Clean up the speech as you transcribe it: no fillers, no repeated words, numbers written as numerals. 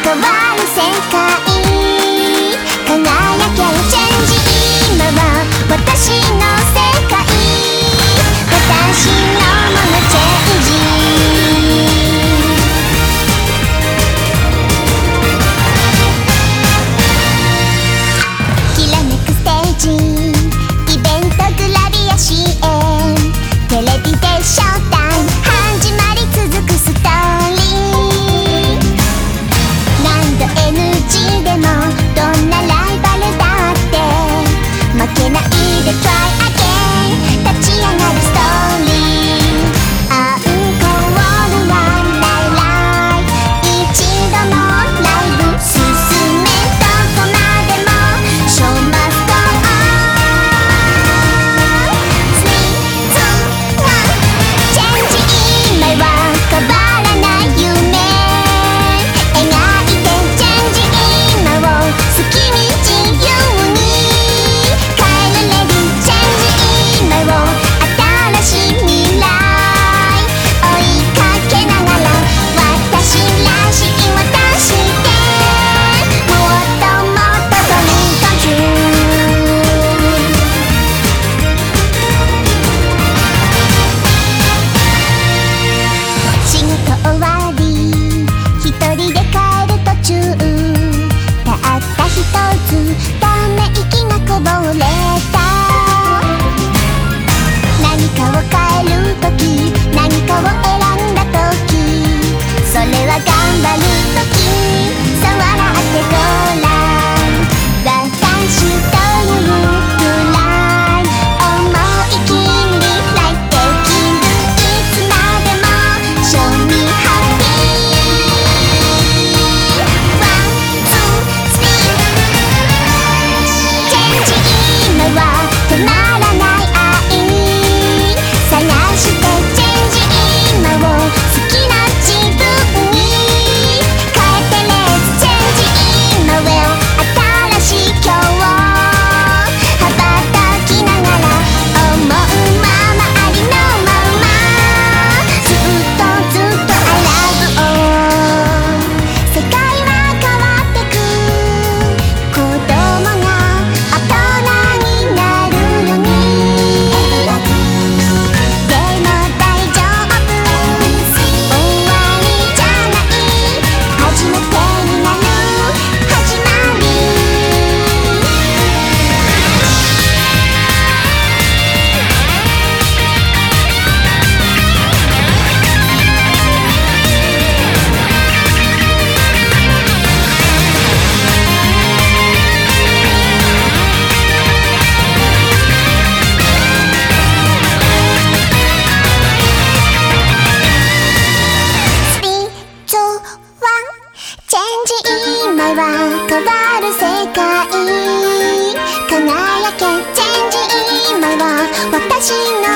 変わる世界輝けチェンジ今は私の世界私のものチェンジきらめくステージイベントグラビア CM テレビでショータイム始まり続くストーリー何度 NG でもどんなライバルだって負けないで Try again 立ち上がるストーリーアンコールはライライ一度もライブ進めどこまでも Show must go on 3、2、1チェンジ今は変わらない夢描いてチェンジ今を好きに自由に変えられるチェンジ今を新しい未来追いかけながら私らしい私でもっともっとドリームカムトゥ仕事終わり一人で帰る途中たった一つため息がこぼれた何かを変えるとき何かを選んだときそれは頑張るときさ笑ってごらん私というくらい思い切りライできるいつまでも Show me happy One, two, three チェンジ今は止まらない愛探してチェンジ今を好きな自分に変えてレッツチェンジ今を新しい今日を羽ばたきながら思うままありのままずっとずっと I love all 世界は変わってく子供が大人になるようにでも大丈夫終わりじゃない初めてになる始まりスピードワンチェンジ今は変わる世界輝けチェンジ今は私の